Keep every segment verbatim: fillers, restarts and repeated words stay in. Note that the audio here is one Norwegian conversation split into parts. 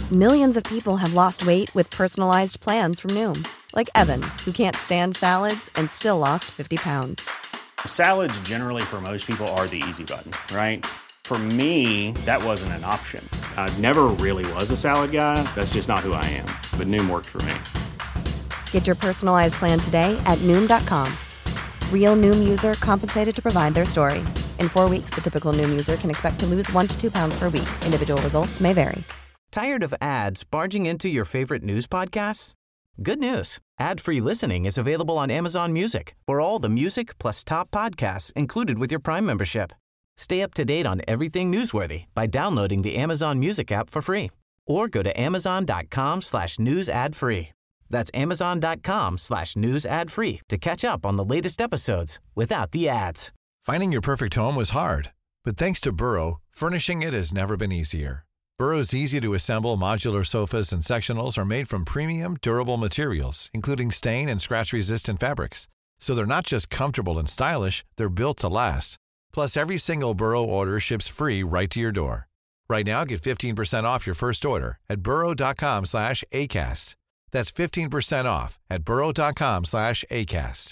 Millions of people have lost weight with personalized plans from Noom. Like Evan, who can't stand salads and still lost fifty pounds. Salads generally for most people are the easy button, right? For me, that wasn't an option. I never really was a salad guy. That's just not who I am. But Noom worked for me. Get your personalized plan today at Noom dot com. Real Noom user compensated to provide their story. In four weeks, the typical Noom user can expect to lose one to two pounds per week. Individual results may vary. Tired of ads barging into your favorite news podcasts? Good news. Ad-free listening is available on Amazon Music for all the music plus top podcasts included with your Prime membership. Stay up to date on everything newsworthy by downloading the Amazon Music app for free or go to amazon.com slash news ad free. That's amazon.com slash news ad free to catch up on the latest episodes without the ads. Finding your perfect home was hard, but thanks to Burrow, furnishing it has never been easier. Burrow's easy-to-assemble modular sofas and sectionals are made from premium, durable materials, including stain and scratch-resistant fabrics. So they're not just comfortable and stylish, they're built to last. Plus, every single Burrow order ships free right to your door. Right now, get fifteen percent off your first order at burrow.com slash ACAST. That's fifteen percent off at burrow.com slash ACAST.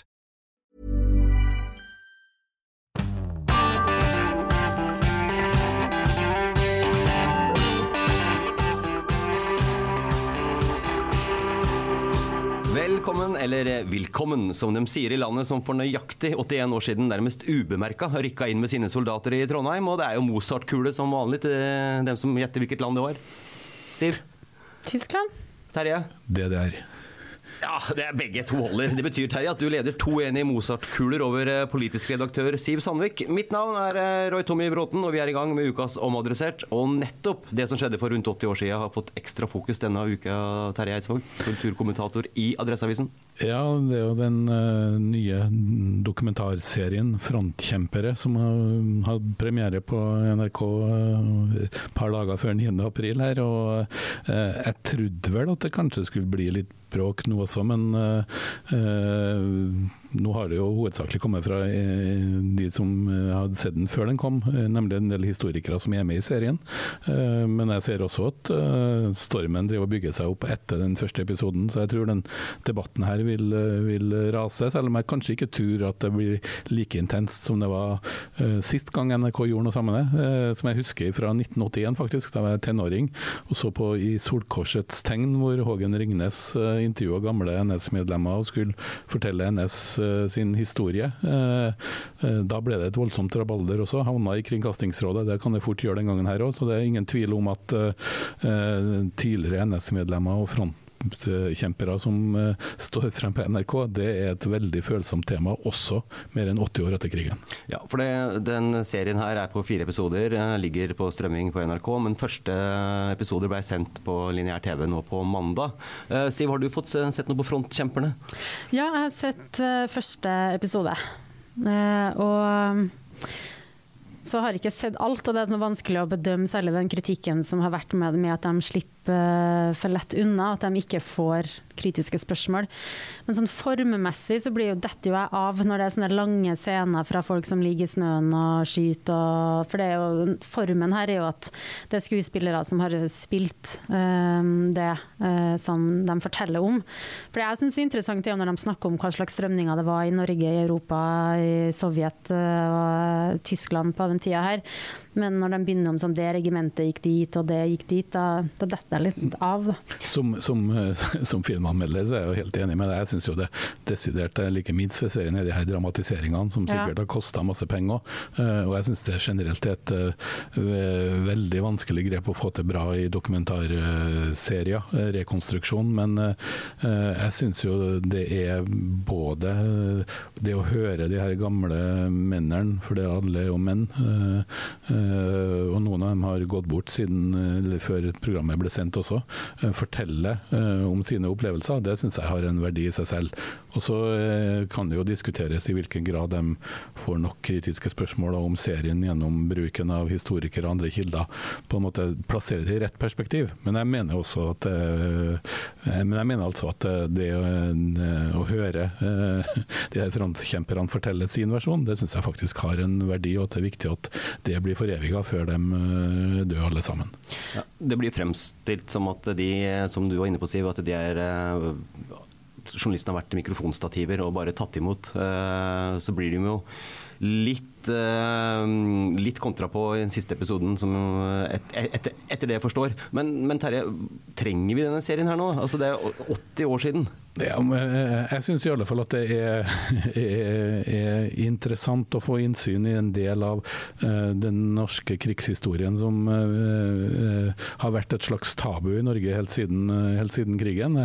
Velkommen, eller velkommen, som de sier I landet som for nøyaktig åttien år siden nærmest ubemerket rykket inn med sine soldater I Trondheim, og det er jo Mozart-kule som vanlig til dem som gjetter hvilket land det var. Siv? Tyskland? Terje? Det der. Ja, det er begge to holder. Det betyr, Terje, at du leder to en I Mozart-kuler over politisk redaktør Siv Sandvik. Mitt navn er Roy Tommy Bråten, og vi er I gang med ukas Omadressert. Og nettopp det som skjedde for rundt åtti år siden har fått ekstra fokus denne uka, Terje Eidsvåg, kulturkommentator I Adresseavisen. Ja, det er jo den uh, nye dokumentarserien Frontkjempere som har hatt premiere på NRK uh, et par dager før niende april her, og uh, jeg trodde vel at det kanskje skulle bli litt bråk nå også, men uh, uh, nå har det jo hovedsakelig kommet fra uh, de som uh, hadde sett den før den kom, uh, nemlig en del historikere som er med I serien. Uh, men jeg ser også at uh, stormen driver å bygge seg opp etter den første episoden, så jeg tror den debatten her vil, uh, vil rase, selv om jeg kanskje ikke tror at det blir like intenst som det var uh, sist gang NRK gjorde noe sammen med det, uh, som jeg husker fra nitten åttien faktisk, da var jeg tenåring, og så på I Solkorsets tegn, hvor Hågen Ringnes uh, intervjuet gamle N S-medlemmer og skulle fortelle N S uh, sin historie. Uh, uh, da ble det et voldsomt rabalder også, havna I Kringkastingsrådet, det kan det fort gjøre den gangen her også, så det er ingen tvil om at uh, uh, tidligere N S-medlemmer og front kjempere som uh, står frem på NRK, det er et veldig følsomt tema, også mer enn åtti år etter krigen. Ja, for det, den serien her er på fire episoder, ligger på strømming på NRK, men første episoder ble sendt på lineær TV nå på mandag. Uh, Siv, har du fått sett noe på Frontkjemperne? Ja, jeg har sett uh, første episode, uh, og så har jeg ikke sett alt, og det er noe vanskelig å bedømme særlig den kritikken som har vært med, med at de slipper for lett unna, at de ikke får kritiske spørsmål. Men sånn formmessig så blir jo dette jo jeg av når det er sånne lange scener fra folk som ligger I snøen og skyter, og, for det er jo, formen her er jo at det er skuespillere som har spilt um, det uh, som de forteller om. For det jeg synes er interessant er jo når de snakker om hva slags strømninger det var I Norge, I Europa, I Sovjet uh, og Tyskland på den tida her. Men når de begynner om sånn, det regimentet gikk dit, og det gikk dit, da, da detter jeg litt av. Som, som, som filmanmelder så er jeg jo helt enig med deg. Jeg synes jo det desidert er like minst ved serien er de her dramatiseringene som sikkert ja. Har kostet masse penger. Og jeg synes det generelt er et uh, veldig vanskelig grep å få til bra I dokumentarserier, rekonstruksjon, men uh, jeg synes jo det er både det å høre de her gamle mennene, for det alle er jo menn, uh, uh, Uh, og noen av dem har gått bort siden, eller før programmet ble sendt også, uh, fortelle uh, om sine opplevelser. Det synes jeg har en verdi I seg selv. Og så uh, kan det jo diskuteres I hvilken grad de får nok kritiske spørsmål om serien gjennom bruken av historikere og andre kilder, på en måte plassere det I rett perspektiv. Men jeg mener også at uh, men jeg mener altså at det uh, å høre uh, de her frontkjemperne fortelle sin versjon, det synes jeg faktisk har en verdi, og at det er viktig at det blir for foreviga før de dør alle sammen. Ja, det blir fremstilt som at de, som du var inne på, Siv, at de er journalistene har vært mikrofonstativer og bare tatt imot, så blir de jo litt, litt kontra på i den siste episoden som et, et, etter det jeg forstår. Men, men Terje, trenger vi denne serien her nå? Altså det er åtti år siden. Ja, jeg synes i alle fall at det er, er, er interessant å få innsyn i en del av uh, den norske krigshistorien som uh, har vært et slags tabu i Norge helt siden, helt siden krigen.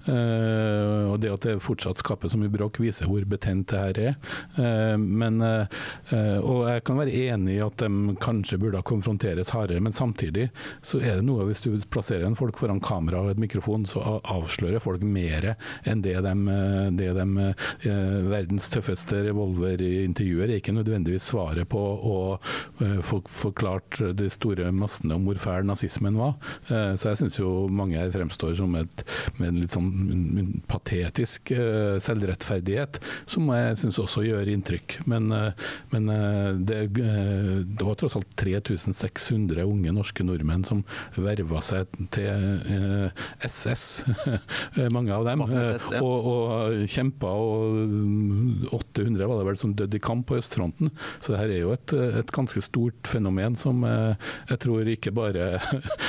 Uh, og det at det fortsatt skaper så mye bråk viser hvor betent det her er. Uh, men, uh, og jeg kan være enig i at de kanskje burde konfronteres hardere, men samtidig så er det noe, hvis du plasserer en folk foran kamera og et mikrofon, så avslører folk mer enn det de, det de eh, verdens tøffeste revolverintervjuer er ikke nødvendigvis svaret på å eh, få forklart de store massene om hvor fæl nazismen var. Eh, så jeg synes jo mange her fremstår som et, med en litt sånn patetisk eh, selvrettferdighet, som jeg synes også gjør inntrykk. Men, eh, men eh, det, eh, det var tross alt tre tusen seks hundre unge norske nordmenn som verva seg til eh, S S, mange av dem. S S, ja. Og, og kjempa, og åtte hundre var det vel som døde i kamp på østfronten. Så det her er jo et, et ganske stort fenomen som jeg tror ikke bare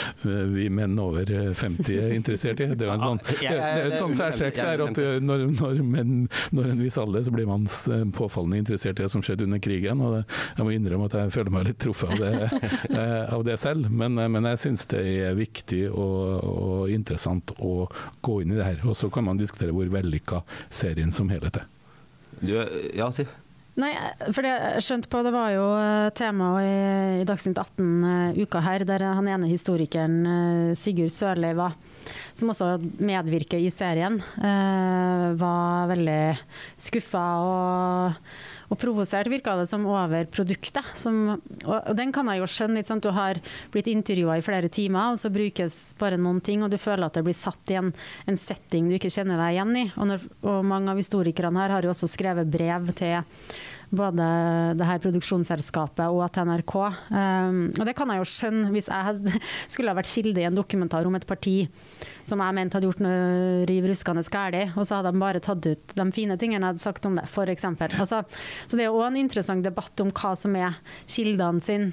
vi menn over femti er interessert i. Det er jo en sånn, det er et sånn særtrekk der at når, når, menn, når en viss alder så blir man påfallende interessert i det som skjedde under krigen, og det, jeg må innrømme at jeg føler meg litt truffet av det, av det selv, men, men jeg synes det er viktig og, og interessant å gå inn i det her, og så kan man diskutere hvor vellykka serien som helhet er. Du, ja, Siv? Nei, for det jeg skjønte på, det var jo tema i, i Dagsnytt atten uh, uka her, der han ene historikeren uh, Sigurd Sørli var, som også medvirker i serien, uh, var veldig skuffet og og provosert virket det som over produktet. Som, og den kan jeg jo skjønne, ikke sant? Du har blitt intervjuet i flere timer, og så brukes bare noen ting, og du føler at det blir satt i en, en setting du ikke kjenner deg igjen i. Og, når, og mange av historikerne her har jo også skrevet brev til både det her produksjonsselskapet og til N R K. Um, og det kan jeg jo skjønne hvis jeg skulle ha vært kilde i en dokumentar om et parti som jeg mente hadde gjort noe riv ruskende skærlig, og så hadde de bare tatt ut de fine tingene jeg hadde sagt om det, for eksempel. Altså, så det er jo også en interessant debatt om hva som er kildene sin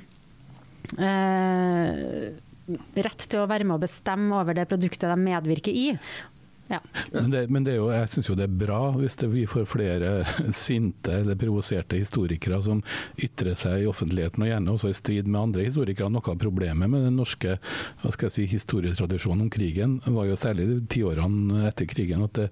eh, rett til å være med og bestemme over det produktet de medvirker i. Ja. Men, det, men det er jo, jeg synes jo det er bra hvis det, vi får flere sinte eller provoserte historikere som ytrer seg i offentligheten, og gjerne også i strid med andre historikere. Noe av problemet med den norske hva skal jeg si, historietradisjonen om krigen var jo særlig de ti årene etter krigen at det,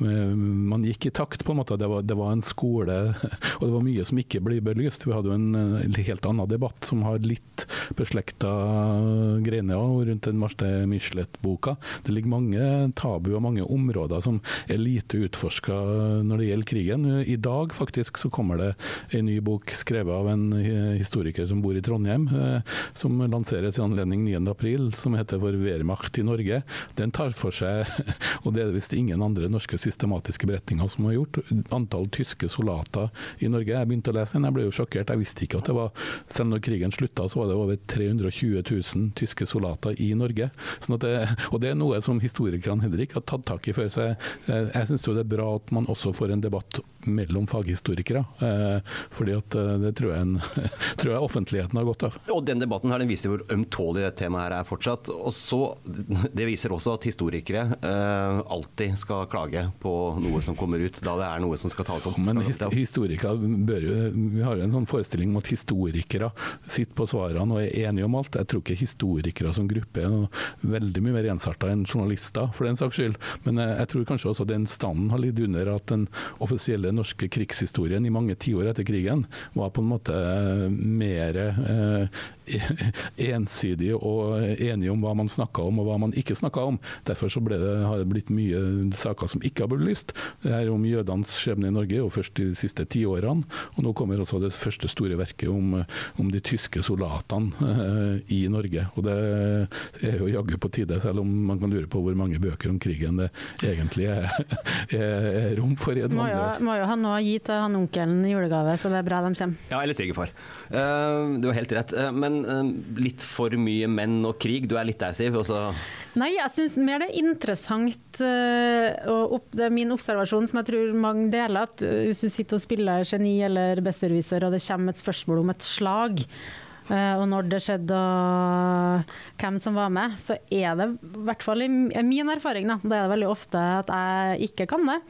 man gikk i takt på en måte. Det var, det var en skole, og det var mye som ikke ble belyst. Vi hadde jo en helt annen debatt som har litt beslekta greiene rundt den Marte Michelet-boka. Det ligger mange tabu og mange områder som er lite utforsket når det gjelder krigen. I dag faktisk så kommer det en ny bok skrevet av en historiker som bor i Trondheim, som lanseres i anledning niende april, som heter Vår Wehrmacht i Norge. Den tar for seg, og det er visst ingen andre norske systematiske beretninger som har gjort, antall tyske soldater i Norge. Jeg begynte å lese den, jeg ble jo sjokkert. Jeg visste ikke at det var, selv når krigen sluttet, så var det over tre hundre og tjue tusen tyske soldater i Norge. Sånn at det, og det er noe som historikerne heller ikke har tatt tak i før. Så jeg, jeg synes jo det er bra at man også får en debatt mellom faghistorikere, eh, fordi at det tror jeg, en, tror jeg offentligheten har godt av. Og den debatten her, den viser hvor ømtålig det temaet her er fortsatt. Og så, det viser også at historikere eh, alltid skal klage på noe som kommer ut, da det er noe som skal tas opp. Men historikere bør jo, vi har jo en sånn forestilling om at historikere sitter på svarene og er enige om alt. Jeg tror ikke historikere som gruppe er veldig mye mer ensartet enn journalister, for den saks skyld. Men jeg, jeg tror kanskje også den standen har litt under at den offisielle norske krigshistorien i mange tiår etter krigen var på en måte mer eh, ensidig og enige om hva man snakket om og hva man ikke snakket om. Derfor så ble det, har det blitt mye saker som ikke har blitt lyst. Det her om jødens skjebne i Norge, og først de siste ti årene, og nå kommer også det første store verket om, om de tyske soldatene eh, i Norge. Og det er jo jaggu på tide, selv om man kan lure på hvor mange bøker om krigen det egentlig er, er, er rom for i et vanlig år. Må jo ha noe å gi til han onkelen i julegave, så det er bra de kommer. Ja, eller svigerfar. Uh, det var helt rett. Uh, men men um, litt for mye menn og krig. Du er litt der, Siv. Også. Nei, jeg synes mer det er interessant, uh, og opp, det er min observasjon som jeg tror mange deler, at uh, hvis du sitter og spiller geni eller besserwisser, og det kommer et spørsmål om et slag, uh, og når det skjedde og hvem som var med, så er det, i hvert fall i min erfaring, da, det er det veldig ofte at jeg ikke kan det.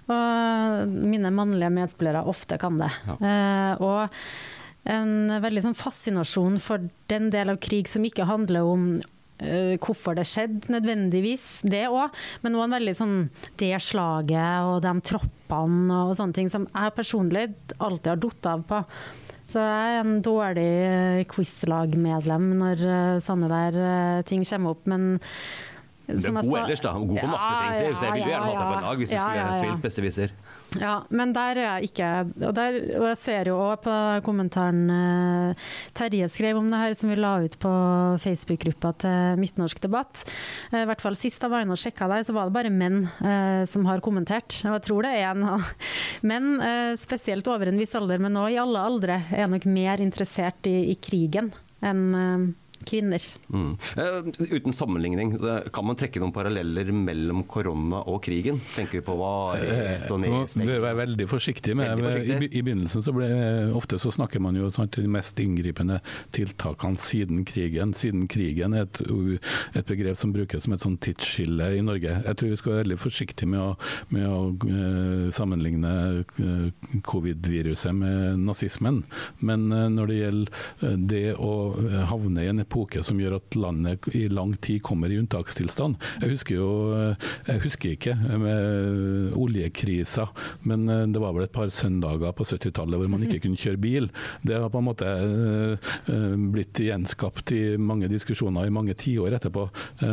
Og mine mannlige medspillere ofte kan det. Ja. Uh, og en veldig sånn fascinasjon for den del av krig som ikke handler om uh, hvorfor det skjedde nødvendigvis, det også, men også en veldig sånn det slaget og de troppene og sånne ting som jeg personlig alltid har dott av på. Så jeg er en dårlig quizlagmedlem når uh, sånne der uh, ting kommer opp, men du er god sa, ellers da, god på masse ting, Siv, så jeg vil jo gjerne ha deg på en lag hvis du ja, skulle ja, gjøre ja. spilt besserwisser. Ja, men der er jeg ikke, og, der, og jeg ser jo også på kommentaren uh, Terje skrev om det her som vi la ut på Facebook-gruppa til Midtnorsk debatt. Uh, I hvert fall sist jeg var inne og sjekket der, så var det bare menn uh, som har kommentert. Og jeg tror det er en av menn, uh, spesielt over en viss alder, men nå i alle aldre, er nok mer interessert i, i krigen enn uh, kvinner. Mm. Uh, uten sammenligning, kan man trekke noen paralleller mellom korona og krigen? Tenker vi på varighet og nedstengning? Vi er veldig forsiktige med veldig forsiktig. I, I begynnelsen så ble, ofte så snakker man jo sånn til de mest inngripende tiltakene siden krigen. Siden krigen er et, et begrep som brukes som et sånn tidsskille i Norge. Jeg tror vi skal være veldig forsiktige med å, med å uh, sammenligne uh, covid-viruset med nazismen. Men uh, når det gjelder uh, det å havne i en epoke som gjør at landet i lang tid kommer i unntakstilstand. Jeg husker jo, jeg husker ikke med oljekrisa, men det var vel et par søndager på syttitallet hvor man ikke kunne kjøre bil. Det har på en måte blitt gjenskapt i mange diskusjoner i mange tiår etterpå.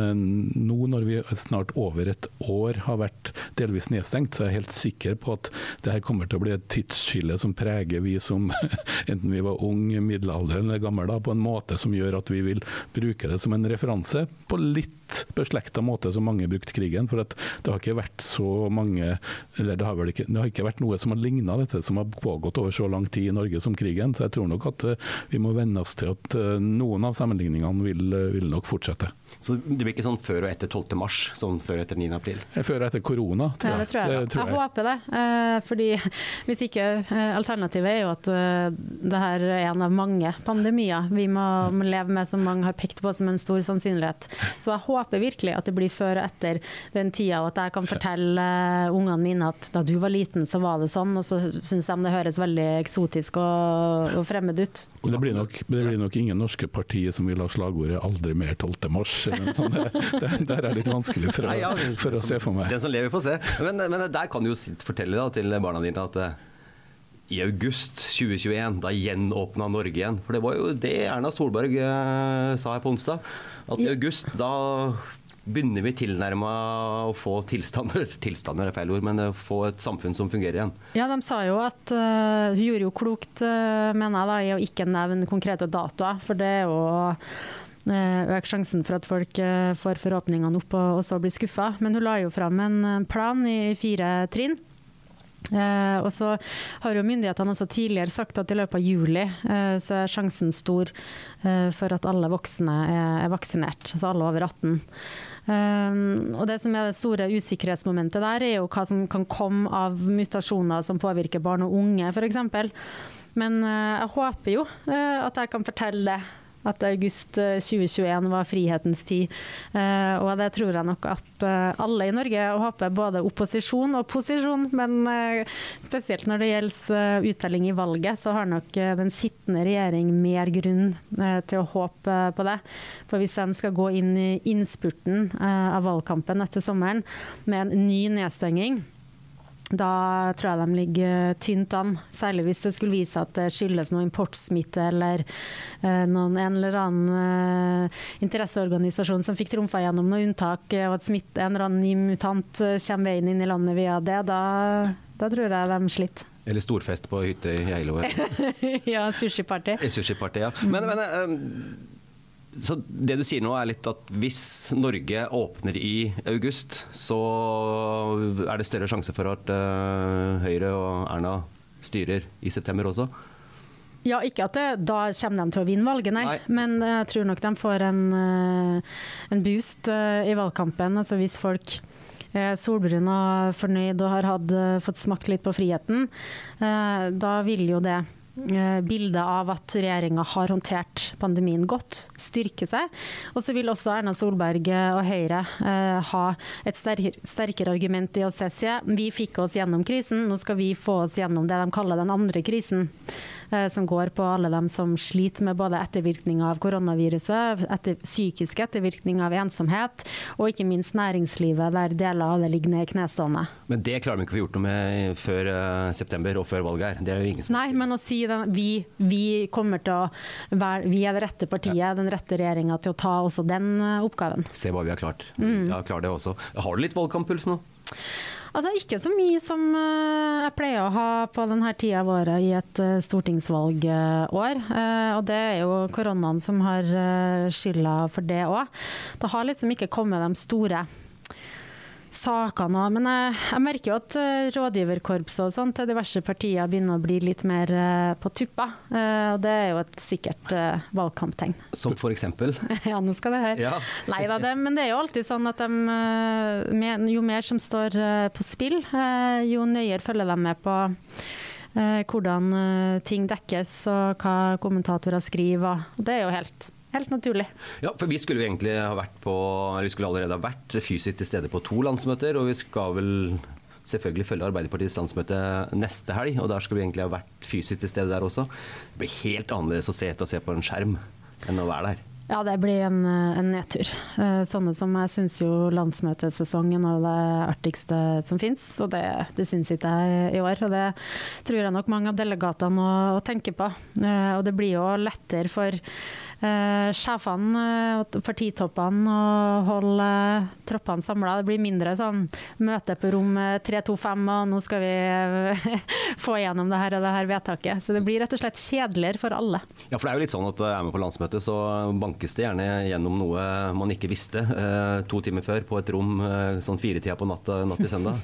Nå når vi snart over et år har vært delvis nedstengt, så er jeg helt sikker på at det her kommer til å bli et tidsskille som preger vi som enten vi var ung, middelalder eller gammel da, på en måte som gjør at vi vil bruke det som en referanse på litt beslektet måte som mange brukt krigen, for at det har ikke vært så mange, eller det har vel ikke, det har ikke vært noe som har lignet dette som har pågått over så lang tid i Norge som krigen, så jeg tror nok at vi må venne oss til at noen av sammenligningene vil, vil nok fortsette. Så det blir ikke sånn før og etter tolvte mars, sånn før og etter niende april? Før og etter korona, tror jeg. Ja, det tror jeg. Det, tror jeg. jeg håper det, fordi hvis ikke, alternativet er jo at det her er en av mange pandemier vi må leve med, som mange har pekt på som en stor sannsynlighet. Så jeg håper virkelig at det blir før og etter den tida, og at jeg kan fortelle ungene mine at da du var liten så var det sånn, og så synes de det høres veldig eksotisk og, og fremmed ut. Det blir, nok, det blir nok ingen norske partier som vil ha slagordet aldri mer tolvte mars. Sånn, det, det er litt vanskelig for å, Nei, ja, for å se for meg. Den som lever får se. Men, men der kan du jo fortelle da, til barna dine at i august tjue tjueen, da gjenåpnet Norge igjen. For det var jo det Erna Solberg eh, sa her på onsdag. At i august, da begynner vi tilnærmet å få tilstander, tilstander er feil ord, men få et samfunn som fungerer igjen. Ja, de sa jo at, uh, hun gjorde jo klokt, uh, mener jeg da, i å ikke nevne konkrete datoer, for det er jo øke sjansen for at folk får forhåpningene opp og så blir skuffet. Men hun la jo frem en plan i fire trinn. Eh, og så har jo myndighetene også tidligere sagt at i løpet av juli eh, så er sjansen stor eh, for at alle voksne er, er vaksinert, altså alle over atten. Eh, og det som er det store usikkerhetsmomentet der er jo hva som kan komme av mutasjoner som påvirker barn og unge, for eksempel. Men eh, jeg håper jo eh, at jeg kan fortelle det, at august tjue tjueen var frihetens tid, uh, og det tror jeg nok at uh, alle i Norge, og håper både opposisjon og posisjon, men uh, spesielt når det gjelder uh, uttelling i valget, så har nok uh, den sittende regjering mer grunn uh, til å håpe uh, på det. For hvis de skal gå inn i innspurten uh, av valgkampen etter sommeren med en ny nedstenging, da tror jeg de ligger tynt an, særlig hvis det skulle vise at det skyldes noe importsmitte eller eh, noen, en eller annen eh, interesseorganisasjon som fikk trumfa gjennom noe unntak, og at smitte, en eller annen ny mutant kommer veien inn i landet via det, da, da tror jeg de sliter. Eller storfest på hytte i Eilo. Ja, sushi-party. Sushi-party, ja. Men, men um så det du sier nå er litt at hvis Norge åpner i august, så er det større sjanse for at uh, Høyre og Erna styrer i september også? Ja, ikke at det, da kommer de til å vinne valget, nei. nei. Men jeg tror nok de får en, en boost i valgkampen. Altså hvis folk er solbrun og fornøyd og har hatt, fått smakt litt på friheten, da vil jo det bildet av at regjeringen har håndtert pandemien godt, styrke seg. Og så vil også Erna Solberg og Høyre eh, ha et sterkere, sterkere argument i å se seg. Vi fikk oss gjennom krisen, nå skal vi få oss gjennom det de kaller den andre krisen, eh, som går på alle dem som sliter med både ettervirkninger av koronaviruset, etter, psykiske ettervirkninger av ensomhet, og ikke minst næringslivet, der deler av det ligger ned i knestående. Men det klarer vi ikke å få gjort noe med før uh, september og før valget her. Det er jo ingen som Nei, men å si den, vi, vi kommer til å være, vi er det rette partiet, ja. Den rette regjeringen til å ta også den oppgaven. Se hva vi har klart. Mm. Ja, klar det også. Har du litt valgkamppuls nå? Altså ikke så mye som jeg pleier å ha på denne tida av året i et stortingsvalgår, og det er jo koronaen som har skylda for det også. Det har liksom ikke kommet de store saker nå, men jeg, jeg merker jo at rådgiverkorpset og sånt til diverse partier begynner å bli litt mer på tuppa, og det er jo et sikkert valgkamptegn. Som for eksempel? Ja, nå skal det høre. Ja. Nei da, det, men det er jo alltid sånn at de, jo mer som står på spill, jo nøyere følger de med på hvordan ting dekkes og hva kommentatorer skriver, og det er jo helt Helt naturlig. Ja, for vi skulle jo egentlig ha vært på, vi skulle allerede ha vært fysisk til stede på to landsmøter, og vi skal vel selvfølgelig følge Arbeiderpartiets landsmøte neste helg, og der skal vi egentlig ha vært fysisk til stede der også. Det blir helt annerledes å se etter å se på en skjerm enn å være der. Ja, det blir en, en nedtur. Sånne som jeg synes jo landsmøtesesongen er det artigste som finnes, og det, det synes ikke jeg i år, og det tror jeg nok mange av delegatene å, å tenke på. Og det blir jo lettere for Uh, sjefene og uh, partitoppene og holde uh, troppene samlet. Det blir mindre sånn møte på rom tre to fem og nå skal vi uh, få igjennom det her og det her vedtaket. Så det blir rett og slett kjedeligere for alle. Ja, for det er jo litt sånn at er med på landsmøtet så bankes det gjerne gjennom noe man ikke visste uh, to timer før på et rom uh, sånn fire tida på natt, natt til søndag.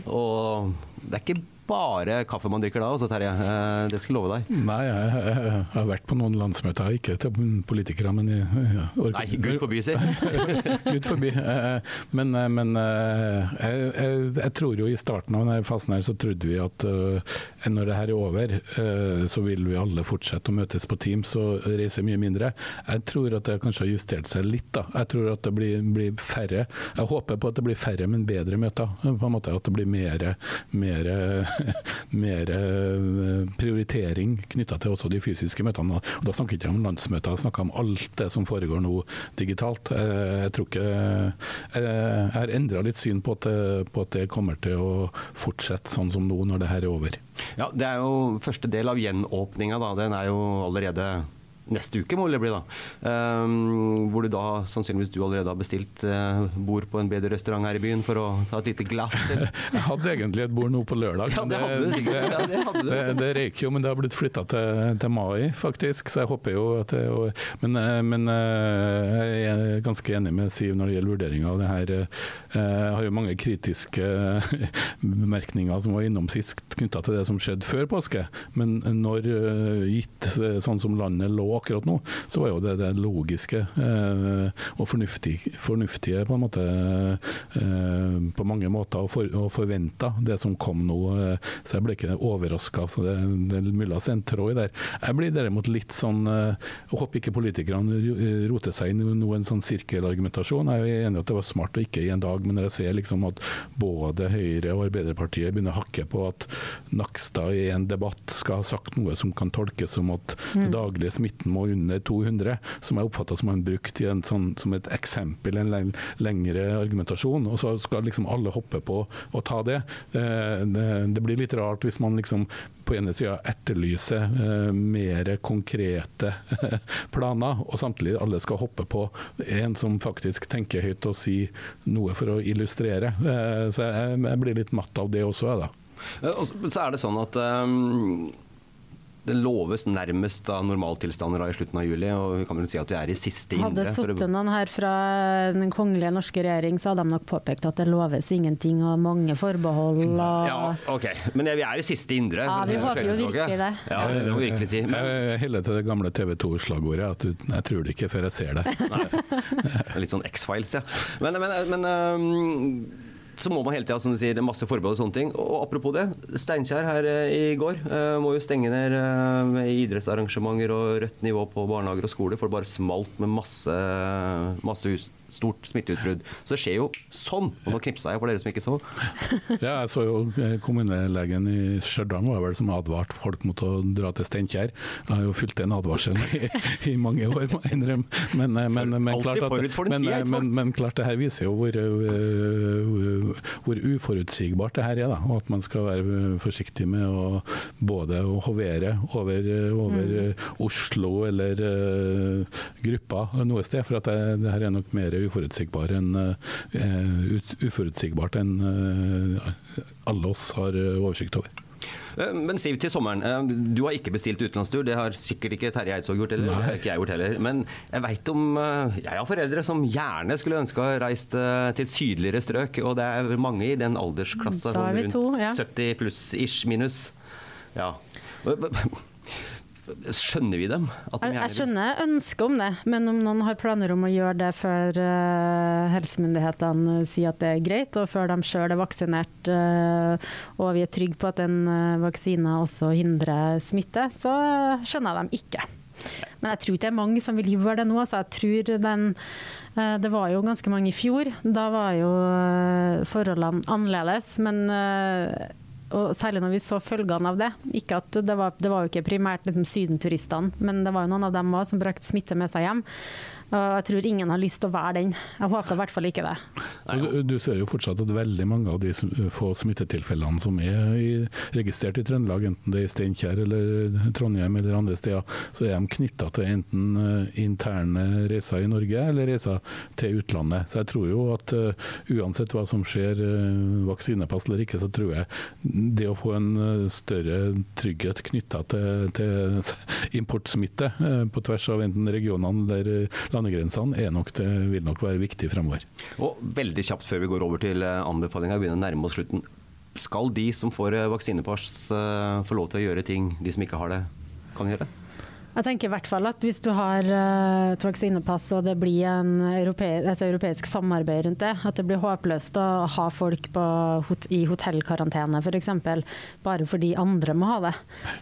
Og det er ikke bare kaffe man drikker da, også, Terje. Det skal jeg love deg. Nei, jeg, jeg, jeg har vært på noen landsmøter, ikke til politikere, men jeg, jeg orker. Nei, Gud forbi, sier. Gud forbi. Men, men jeg, jeg, jeg tror jo i starten av denne fasen her, så trodde vi at uh, når det her er over, uh, så vil vi alle fortsette å møtes på Teams og reise mye mindre. Jeg tror at det kanskje har justert seg litt, da. Jeg tror at det blir, blir færre. Jeg håper på at det blir færre, men bedre møter. På en måte at det blir mer, mer mer prioritering knyttet til også de fysiske møtene. Og da snakker jeg ikke om landsmøter, jeg snakker om alt det som foregår nå digitalt. Jeg tror ikke jeg har endret litt syn på at, det, på at det kommer til å fortsette sånn som nå når det her er over. Ja, det er jo første del av gjenåpningen da, den er jo allerede neste uke må det bli da, um, hvor du da sannsynligvis du allerede har bestilt uh, bord på en bedre restaurant her i byen for å ta et lite glass. Jeg hadde egentlig et bord nå på lørdag. Ja, det hadde du sikkert. Ja, det, hadde det, det, det røyk jo, men det har blitt flyttet til, til mai faktisk, så jeg håper jo at det, og, men, men jeg er ganske enig med Siv når det gjelder vurdering av det her. Jeg har jo mange kritiske bemerkninger som var innom sist knyttet til det som skjedde før påske, men når gitt sånn som landet lå akkurat nå, så var jo det det logiske eh, og fornuftige, fornuftige på en måte eh, på mange måter og, for, og forventa det som kom nå, eh, så jeg ble ikke overrasket for det, det er mulig å se en tråd der. Jeg blir derimot litt sånn, eh, jeg håper ikke politikerne roter seg inn i noen sånn sirkelargumentasjon. Jeg er enig at det var smart og ikke i en dag, men når jeg ser liksom at både Høyre og Arbeiderpartiet begynner å hakke på at Nakstad i en debatt skal ha sagt noe som kan tolkes som at mm. det daglige smitten må under to hundre, som jeg oppfattet som han brukt i en sånn, som et eksempel, en lengre argumentasjon, og så skal liksom alle hoppe på og ta det. Det, det blir litt rart hvis man liksom på ene siden etterlyser mer konkrete planer, og samtidig alle skal hoppe på en som faktisk tenker høyt og si noe for å illustrere. Så jeg, jeg blir litt matt av det også, da. Og så er det sånn at um det loves nærmest av normaltilstander i slutten av juli, og vi kan vel si at vi er i siste indre. Hadde suttet noen her fra den kongelige norske regjering, så hadde de nok påpekt at det loves ingenting og mange forbehold. Og... Ja, ok. Men vi er i siste indre. Ja, vi håper jo virkelig det. Ja, det må vi virkelig si. Men... Jeg heller til det gamle T V to-slagordet, at du, jeg tror det ikke før jeg ser det. Nei, litt sånn X-Files, ja. Men, men, men um... så må man hele tiden, som du sier, masse forbehold og sånne ting. Og apropos det, Steinkjer her i går uh, må jo stenge ned uh, med idrettsarrangementer og rødt nivå på barnehager og skole, for det bare smalt med masse, masse hus. Stort smitteutbrudd. Så det skjer jo sånn, og nå knipser jeg for dere som ikke så. Ja, jeg så jo kommunelegen i Stjørdal var vel som advart folk mot å dra til Steinkjer. Jeg har jo fulgt en advarsel i, i mange år, må jeg innrømme. Men, men, men, klart at, men, men, men klart det her viser jo hvor, hvor uforutsigbart det her er, da, og at man skal være forsiktig med å både å hovere over, over mm. Oslo eller uh, gruppa noe sted, for at det, det her er nok mer uforutsigbar enn, uh, uforutsigbart enn uh, alle oss har oversikt over. Men Siv, til sommeren, du har ikke bestilt utenlandstur, det har sikkert ikke Terje Eidsvåg gjort, eller det har ikke jeg gjort heller. Men jeg vet om, jeg har foreldre som gjerne skulle ønske å reist til et sydligere strøk, og det er mange i den aldersklassen, rundt to, ja. sytti pluss-ish minus. Ja. Skjønner vi dem? At de jeg skjønner ønsket om det, men om noen har planer om å gjøre det før uh, helsemyndighetene sier at det er greit, og før de selv er vaksinert, uh, og vi er trygge på at en uh, vaksine også hindrer smitte, så skjønner jeg dem ikke. Men jeg tror ikke det er mange som vil gjøre det nå, så jeg tror den, uh, det var jo ganske mange i fjor, da var jo uh, forholdene annerledes, men uh, og særlig når vi så følgene av det. Ikke at det var, det var jo ikke primært liksom sydenturistene, men det var jo noen av dem også som brakte smitte med seg hjem. Og jeg tror ingen har lyst til å være den. Jeg håper i hvert fall ikke det. Du, du ser jo fortsatt at veldig mange av de få smittetilfellene som er i, registrert i Trøndelag, enten det er i Steinkjer eller Trondheim eller andre steder, så er de knyttet til enten interne reiser i Norge eller reiser til utlandet. Så jeg tror jo at uh, uansett hva som skjer, uh, vaksinepass eller ikke, så tror jeg det å få en uh, større trygghet knyttet til, til importsmitte uh, på tvers av enten regionene eller uh, landegrensene er nok, det vil nok være viktig fremover. Og veldig kjapt før vi går over til anbefalingen, vi begynner å nærme oss slutten. Skal de som får vaksinepass få lov til å gjøre ting de som ikke har det, kan gjøre det? Jeg tenker i hvert fall at hvis du har et vaksinepass og det blir en europe, et europeisk samarbeid rundt det, at det blir håpløst å ha folk på, i hotellkarantene for eksempel, bare fordi andre må ha det.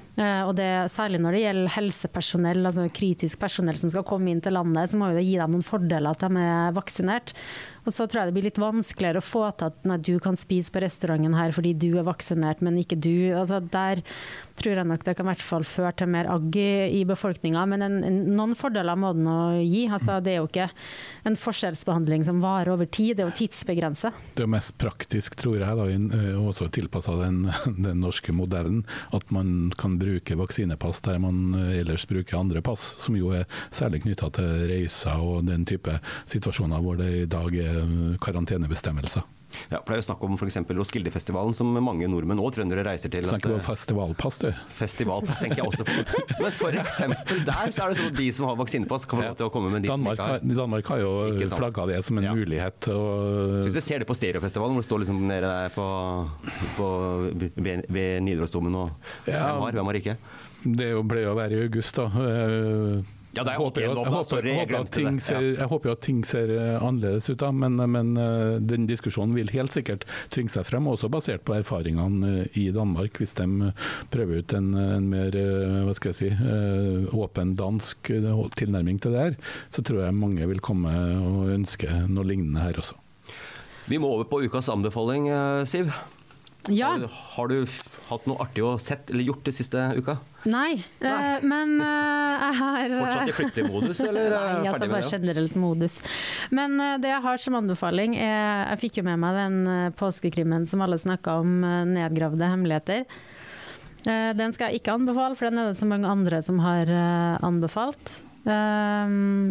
Og det, særlig når det gjelder helsepersonell, altså kritisk personell som skal komme inn til landet, så må jo det gi dem noen fordeler at de er vaksinert. Og så tror jeg det blir litt vanskeligere å få til at nei, du kan spise på restauranten her fordi du er vaksinert, men ikke du. Altså, der tror jeg nok det kan i hvert fall føre til mer agg i befolkningen, men en, en, noen fordeler må den å gi. Altså, det er jo ikke en forskjellsbehandling som varer over tid, det er jo tidsbegrenset. Det er mest praktisk, tror jeg, da, også tilpasset den, den norske modellen, at man kan bruke vaksinepass der man ellers bruker andre pass, som jo er særlig knyttet til reiser og den type situasjoner hvor det i dag er karantenebestemmelser. Ja, pleier å snakke om for eksempel Roskilde-festivalen, som mange nordmenn og trøndere reiser til. Snakker du om festivalpass, du? Festivalpass tenker jeg også på. Men for eksempel der, så er det sånn at de som har vaksinepass kan få lov til å komme med de Danmark, som ikke har. Danmark har jo flagget det som en ja. mulighet. Og... Så hvis jeg ser det på Stereofestivalen, hvor det står liksom nede der på, på, ved, ved Nidarosdomen, og ja. hvem har, hvem har ikke? Det ble jo å være i august, da. Ja, det er jeg, håper, jeg, jeg, håper, jeg, håper at ting ser, jeg håper at ting ser annerledes ut, da, men, men den diskusjonen vil helt sikkert tvinge seg frem, også basert på erfaringene i Danmark. Hvis de prøver ut en, en mer hva skal jeg si, åpen dansk tilnærming til det her, så tror jeg mange vil komme og ønske noe lignende her også. Vi må over på ukas anbefaling, Siv. Ja. Har, har du hatt noe artig å sett eller gjort det siste uka? Nei, Nei. Uh, men uh, jeg har... Uh, Fortsatt i flyttemodus, eller? Nei, altså bare generelt modus. Men uh, det jeg har som anbefaling er, jeg fikk jo med meg den uh, påskekrimmen som alle snakket om, uh, nedgravde hemmeligheter. Uh, den skal jeg ikke anbefale, for den er det så mange andre som har uh, anbefalt. Uh,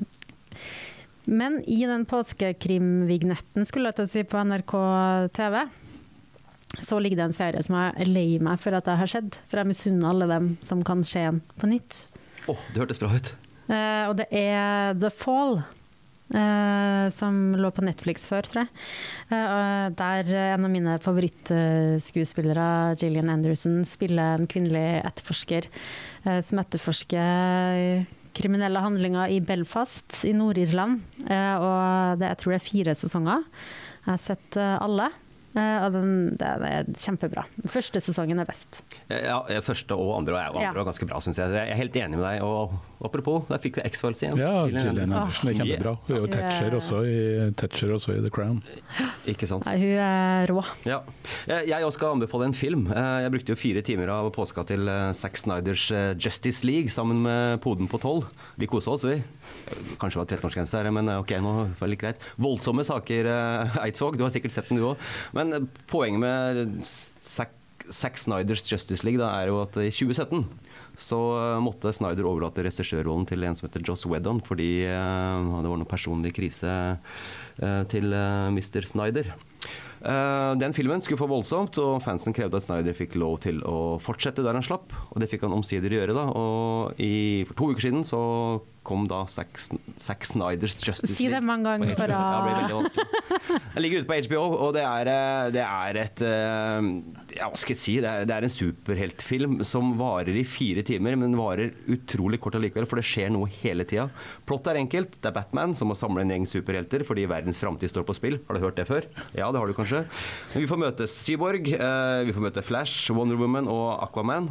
men i den påskekrimvignetten, skulle jeg til å si, på N R K T V, så ligger det en serie som jeg er lei meg for at jeg har sett, for jeg misunner alle dem som kan se den på nytt. Åh, oh, det hørtes bra ut. Uh, og det er The Fall, uh, som lå på Netflix før, tror jeg. Uh, der en av mine favorittskuespillere, Gillian Anderson, spiller en kvinnelig etterforsker uh, som etterforsker kriminelle handlinger i Belfast i Nord-Irland. Uh, og det, jeg tror det er fire sesonger. Jeg har sett uh, alle. Og den, det er kjempebra. Første sesongen er best. Ja, første og andre, og andre ja. var ganske bra, synes jeg. Jeg er helt enig med deg, og apropos, der fikk vi X-Files igjen. Ja, Gillian Anderson er kjempebra. Hun er jo Thatcher også, i, Thatcher også i The Crown. Ikke sant? Nei, hun er rå. Ja. Jeg også skal anbefale en film. Jeg brukte jo fire timer av påska til Zack Snyders Justice League, sammen med poden på tolv. Vi koset oss, vi. Kanskje var tretten-årsgrense her, men ok, nå var det litt greit. Voldsomme saker, Eidsvåg, du har sikkert sett den du også. Men poenget med Zack, Zack Snyders Justice League da, er jo at i tjue sytten så måtte Snyder overlate regissørrollen til en som heter Joss Whedon, fordi uh, det var noen personlig krise uh, til uh, mister Snyder. Uh, den filmen skulle få voldsomt, og fansen krevde at Snyder fikk lov til å fortsette der han slapp, og det fikk han omsider gjøre da, og i, for to uker siden så kom da Zack, Zack Snyders Justice League. Si det mange ganger for å... Ja, det ble veldig vanskelig. Den ligger ute på H B O, og det er, det er et, ja, hva skal jeg si, det er, det er en superheltfilm som varer i fire timer, men varer utrolig kort allikevel, for det skjer noe hele tiden. Plott er enkelt, det er Batman som må samle en gjeng superhelter, fordi verdens fremtid står på spill. Har du hørt det før? Ja, det har du kanskje. Men vi får møte Cyborg, vi får møte Flash, Wonder Woman og Aquaman.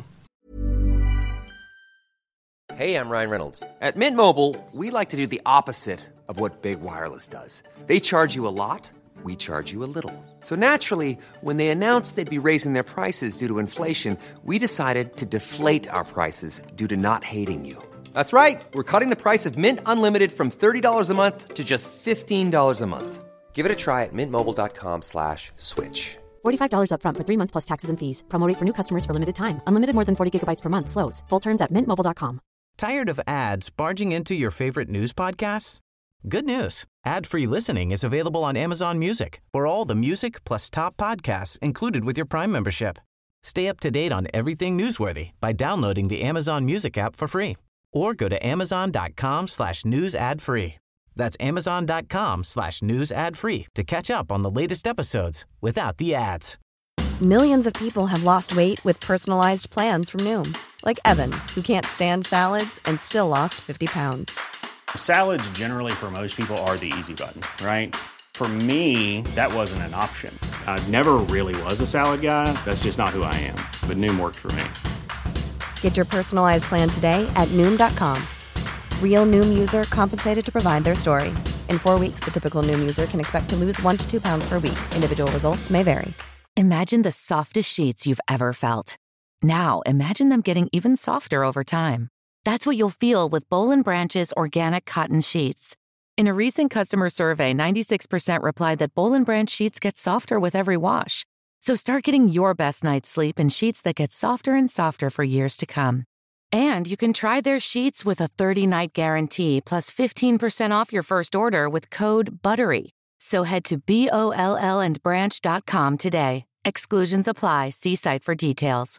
Hey, I'm Ryan Reynolds. At Mint Mobile, we like to do the opposite of what Big Wireless does. They charge you a lot, we charge you a little. So naturally, when they announced they'd be raising their prices due to inflation, we decided to deflate our prices due to not hating you. That's right. We're cutting the price of Mint Unlimited from thirty dollars a month to just fifteen dollars a month. Give it a try at mintmobile.com slash switch. forty-five dollars up front for three months plus taxes and fees. Promo rate for new customers for limited time. Unlimited more than forty gigabytes per month. Slows full terms at mint mobile dot com. Tired of ads barging into your favorite news podcasts? Good news. Ad-free listening is available on Amazon Music for all the music plus top podcasts included with your Prime membership. Stay up to date on everything newsworthy by downloading the Amazon Music app for free or go to amazon.com slash news ad free. That's amazon.com slash news ad free to catch up on the latest episodes without the ads. Millions of people have lost weight with personalized plans from Noom. Like Evan, who can't stand salads and still lost fifty pounds. Salads generally for most people are the easy button, right? For me, that wasn't an option. I never really was a salad guy. That's just not who I am. But Noom worked for me. Get your personalized plan today at Noom dot com. Real Noom user compensated to provide their story. In four weeks, the typical Noom user can expect to lose one to two pounds per week. Individual results may vary. Imagine the softest sheets you've ever felt. Now, imagine them getting even softer over time. That's what you'll feel with Boll and Branch's organic cotton sheets. In a recent customer survey, ninety-six percent replied that Boll and Branch sheets get softer with every wash. So start getting your best night's sleep in sheets that get softer and softer for years to come. And you can try their sheets with a thirty-night guarantee plus fifteen percent off your first order with code BUTTERY. So head to B O L L and branch dot com today. Exclusions apply. See site for details.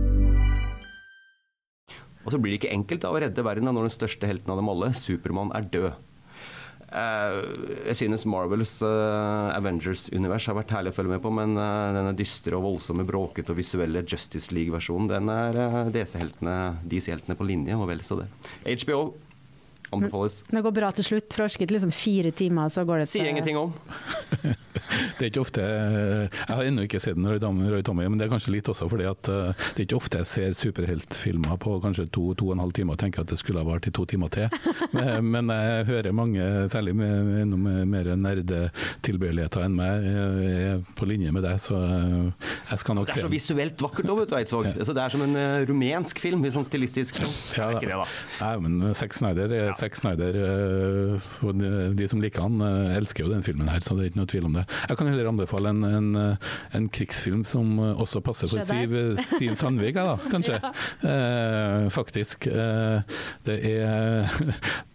Og så blir det ikke enkelt av å redde verden når den største helten av dem alle, Superman, er død. Uh, jeg synes Marvels uh, Avengers-univers har vært herlig å følge med på, men uh, denne dystre og voldsomme, bråket og visuelle Justice League-versjonen, den er uh, D C-heltene, D C-heltene på linje, og vel så det. H B O anbefales. Det går bra til slutt, for orsket liksom fire timer, så går det til... Sier ingenting om. Det er ikke ofte, jeg har ennå ikke sett den Roy, Roy Tommy, men det er kanskje litt også fordi at uh, det er ikke ofte jeg ser superheltfilmer på kanskje to, to og en halv time og tenker at det skulle ha vært i to timer til. men, men jeg hører mange, særlig med enda mer nerdetilbøyeligheter enn meg, jeg er på linje med deg, så jeg skal nok se. Det er så visuelt vakkert nå, vet du, Eidsvåg. Ja. Det er som en uh, rumensk film, en sånn stilistisk film. Ja, da. Det, da. Nei, men Zack Snyder, ja. Zack Snyder uh, og de, de som liker han, uh, elsker jo den filmen her, så det er ikke noe tvil om det. Jeg kan heller anbefale en, en, en krigsfilm som også passer for Siv, Siv Sandvik, da, kanskje. Ja. Eh, faktisk. Eh, det er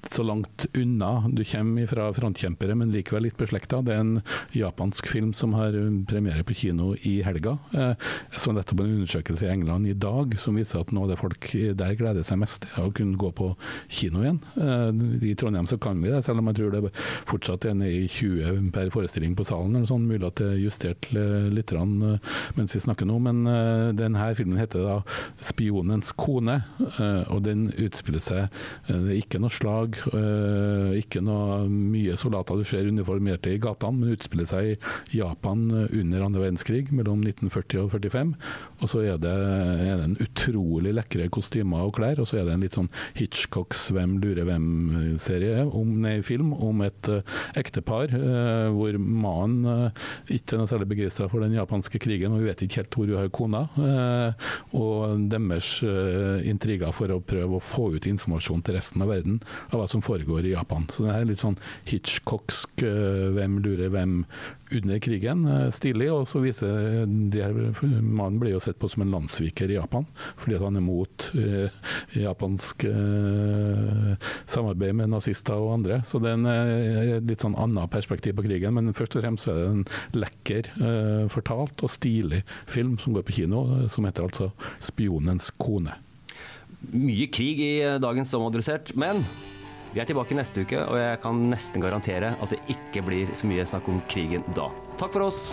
så langt unna. Du kommer fra frontkjempere, men likevel litt beslekta. Det er en japansk film som har premiere på kino i helga. Jeg så nettopp en undersøkelse i England i dag som viser at nå er det folk der gleder seg mest å kunne gå på kino igjen. I Trondheim så kan vi det, selv om jeg tror det fortsatt er nede i tjue per forestilling på salen, eller sånn, mulig at det er justert litt mens vi snakker nå, men denne filmen heter da Spionens kone, og den utspiller seg, det er ikke noe slag, ikke noe mye soldater du ser uniformerte i gatene, men utspiller seg i Japan under andre verdenskrig, mellom nitten førti og førtifem, og så er det, er det en utrolig lekre kostymer og klær, og så er det en litt sånn Hitchcocks Hvem lurer hvem-serie, om, nei, film om et uh, ektepar, uh, hvor mannen uh, ikke er noe særlig begeistret for den japanske krigen, og vi vet ikke helt hvor hun har kona, uh, og deres uh, intriger for å prøve å få ut informasjon til resten av verden av hva som foregår i Japan. Så det er litt sånn Hitchcocksk uh, hvem lurer hvem under krigen, uh, stilig, og så viser de her, mannen blir jo sett på som en landsviker i Japan, fordi at han er mot uh, japansk uh, samarbeid med nazister og andre, så det er en uh, litt sånn annen perspektiv på krigen, men først og fremst er det en lekker uh, fortalt og stilig film som går på kino, som heter altså Spionens kone. Mye krig i dagens Omadressert, men vi er tilbake neste uke, og jeg kan nesten garantere at det ikke blir så mye snakk om krigen da. Takk for oss!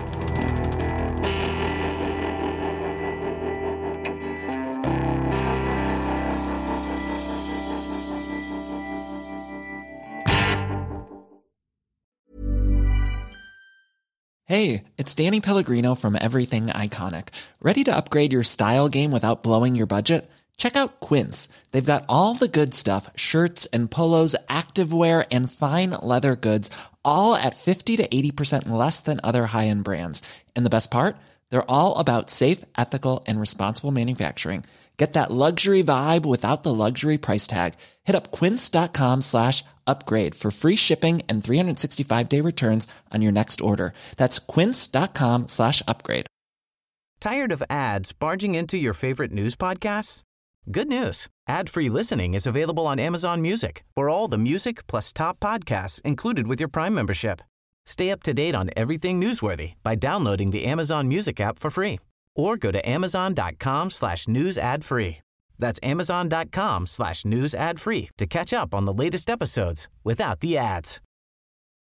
Hey, it's Danny Pellegrino from Everything Iconic. Ready to upgrade your style game without blowing your budget? Check out Quince. They've got all the good stuff, shirts and polos, activewear, and fine leather goods, all at fifty to eighty percent less than other high-end brands. And the best part? They're all about safe, ethical, and responsible manufacturing. Get that luxury vibe without the luxury price tag. Hit up quince.com slash upgrade for free shipping and three sixty-five day returns on your next order. That's quince.com slash upgrade. Tired of ads barging into your favorite news podcasts? Good news. Ad-free listening is available on Amazon Music for all the music plus top podcasts included with your Prime membership. Stay up to date on everything newsworthy by downloading the Amazon Music app for free or go to amazon.com slash news ad free. That's amazon.com slash news ad free to catch up on the latest episodes without the ads.